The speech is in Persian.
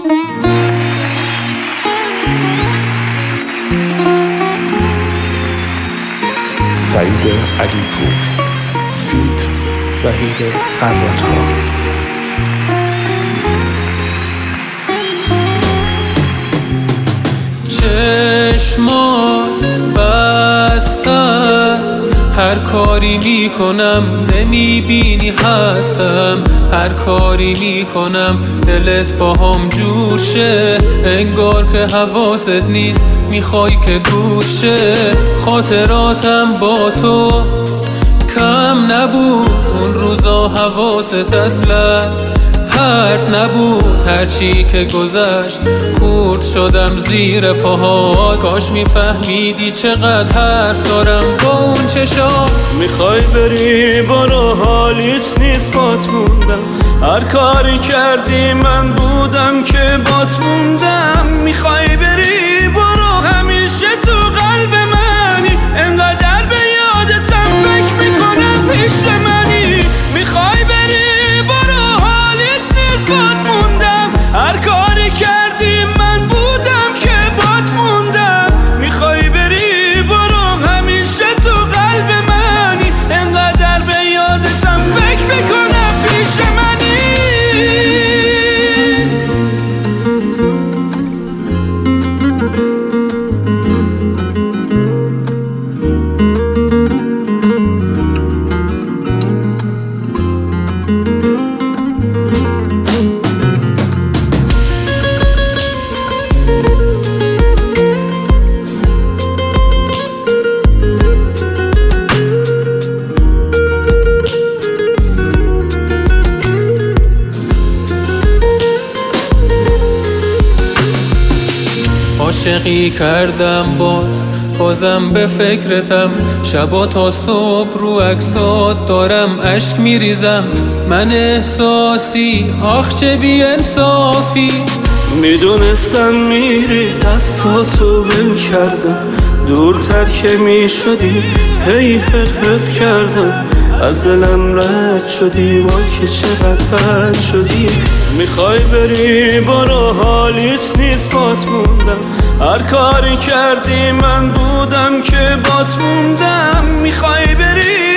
سعید علیپور فیت وحید فراتها. چشمات بسته است، هر کاری میکنم نمیبینی هستم، هر کاری میکنم دلت با هم جور شه، انگار که حواست نیست میخوای که دور شه. خاطراتم با تو کم نبود، اون روزا حواست اصلا پرت نبود، هرچی که گذشت خورد شدم زیر پاهات. کاش میفهمیدی چقدر حرف دارم با اون چشام. میخوای بری برو، حالیت نیست بات موندم، هر کاری کردی من بودم که بات موندم. میخوای بری برو، همیشه تو قلب منی، انقدر به یادتم فکر میکنم پیش منی. میخوای بری برو، حالیت نیست بات موندم، هر کاری کردی من بودم که بات موندم. میخوای بری برو، همیشه تو قلب منی، انقدر به یادتم فکر میکنم پیش منی. عاشقی کردم باد، بازم به فکرتم، شبا تا صبح رو عکسات دارم اشک میریزم. من احساسی آخ چه بی انصافی، میدونستم میری دستاتو بل کردم، دورتر که میشدی هی حق کردم، از دلم رد شدی وای که چقدر بد شدی. میخوای بری برو، حالیت نیست بات موندم، هر کاری کردی من بودم که بات موندم. میخوای بری